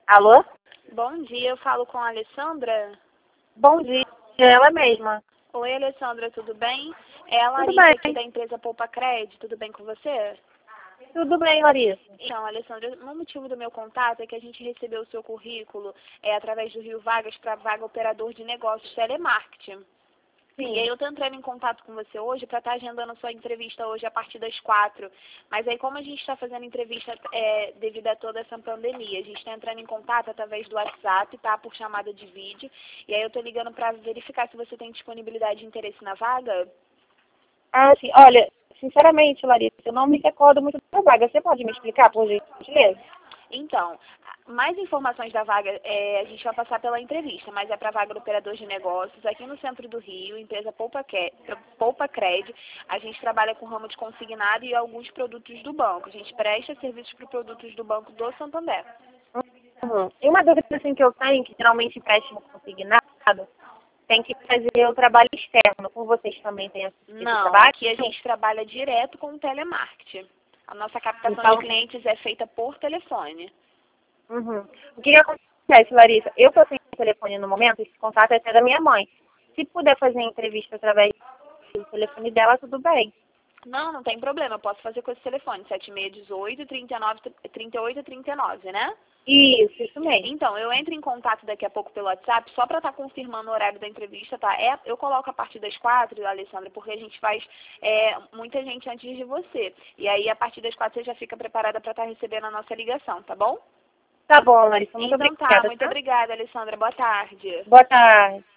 Alô? Bom dia, eu falo com a Alessandra. Bom dia, ela mesma. Oi, Alessandra, tudo bem? É a Tudo Larissa aqui bem? da empresa Poupa Cred, tudo bem com você? Tudo bem, Larissa. Então, Alessandra, o motivo do meu contato é que a gente recebeu o seu currículo através do Rio Vagas para vaga operador de negócios telemarketing. E aí Sim. eu tô entrando em contato com você hoje para estar agendando a sua entrevista hoje a partir das 4. Mas aí como a gente está fazendo entrevista devido a toda essa pandemia, a gente está entrando em contato através do WhatsApp, tá? Por chamada de vídeo. E aí eu tô ligando para verificar se você tem disponibilidade e interesse na vaga. Ah, sim. Olha, sinceramente, Larissa, eu não me recordo muito da vaga. Você pode me explicar, por gentileza? Então, mais informações da vaga a gente vai passar pela entrevista, mas é para a vaga do operador de negócios aqui no centro do Rio, empresa Poupa Cred. A gente trabalha com ramo de consignado e alguns produtos do banco. A gente presta serviços para produtos do Banco do Santander. Uhum. E uma dúvida assim, que eu tenho, que geralmente empréstimo consignado, tem que fazer o trabalho externo. Com vocês também tem esse Não, trabalho? aqui a gente trabalha direto com o telemarketing. A nossa captação Então, de clientes é feita por telefone. uhum. O que acontece, Larissa? Eu que eu tenho telefone no momento, esse contato é até da minha mãe. Se puder fazer a entrevista através do telefone dela, tudo bem. Não, não tem problema. Eu posso fazer com esse telefone, 7618 39 38 39, né? Isso mesmo. Então, eu entro em contato daqui a pouco pelo WhatsApp só para estar confirmando o horário da entrevista, tá? Eu coloco a partir das 4, Alessandra, porque a gente faz muita gente antes de você. E aí, a partir das 4, você já fica preparada para estar recebendo a nossa ligação, tá bom? Tá bom, Larissa. Muito Então tá, obrigada, muito tá? obrigada, Alessandra. Boa tarde. Boa tarde.